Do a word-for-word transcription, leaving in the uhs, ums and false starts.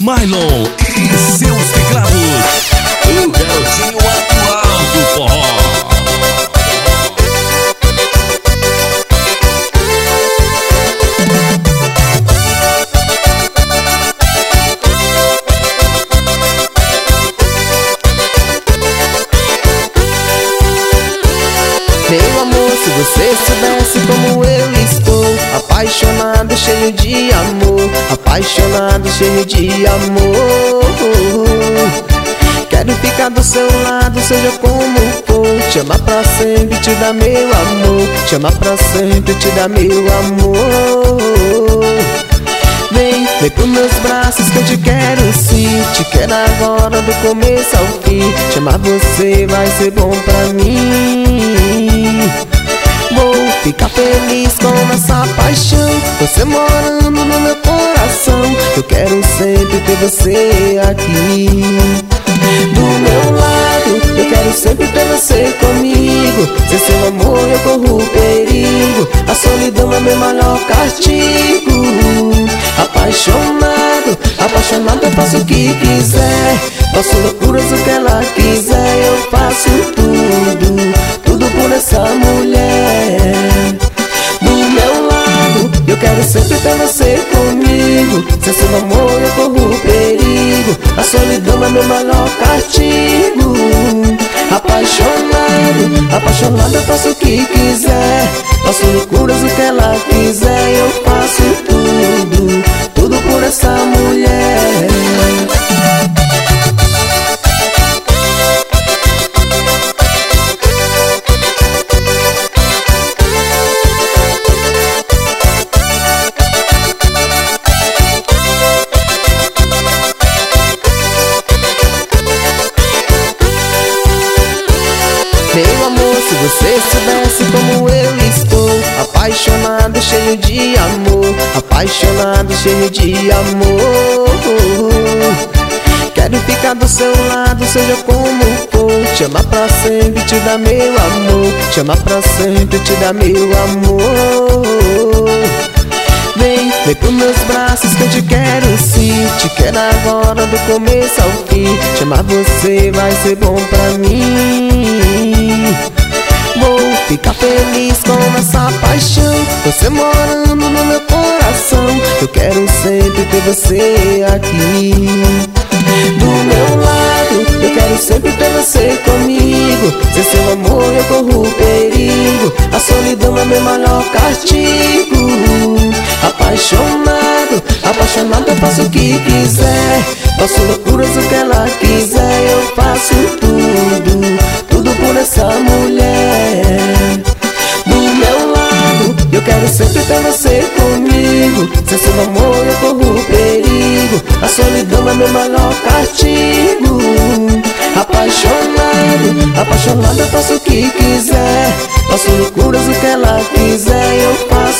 Mylon e seus teclados, o garotinho atual do forró. Meu amor, se você soubesse como eu estou, apaixonado, cheio de amor, apaixonado, cheio de amor. Quero ficar do seu lado, seja como for, te amar pra sempre, te dar meu amor, te amar pra sempre, te dar meu amor. Vem, vem pros meus braços que eu te quero sim, te quero agora do começo ao fim. Te amar você vai ser bom pra mim. Vou ficar feliz com essa paixão, você morando no meu coração. Eu quero sempre ter você aqui do meu lado, eu quero sempre ter você comigo. Sem seu amor eu corro perigo, a solidão é meu maior castigo. Apaixonado, apaixonado eu faço o que quiser, faço loucuras o que ela quiser. Eu faço tudo, tudo por essa mulher do meu lado. Eu quero sempre ter você comigo, sem seu amor eu corro perigo, a solidão é meu maior castigo. Apaixonado, apaixonado eu faço o que quiser, faço loucuras o que ela quiser. Eu faço tudo, tudo por essa mulher. Meu amor, se você soubesse como eu estou, apaixonado, cheio de amor, apaixonado, cheio de amor. Quero ficar do seu lado, seja como for, te amar pra sempre, te dar meu amor, te amar pra sempre, te dar meu amor. Vem, vem pros meus braços que eu te quero sim, te quero agora do começo ao fim. Te amar você vai ser bom pra mim. Vou ficar feliz com essa paixão, você morando no meu coração. Eu quero sempre ter você aqui do meu lado, eu quero sempre ter você comigo. Sem seu amor eu corro perigo, a solidão é meu maior castigo. Apaixonado, apaixonado eu faço o que quiser, faço loucuras o que ela quiser. Eu faço tudo, tudo por essa mulher do meu lado. Eu quero sempre ter você comigo, sem seu amor eu corro perigo, a solidão é meu maior castigo. Apaixonado, apaixonado eu faço o que quiser, faço loucuras o que ela quiser. Eu faço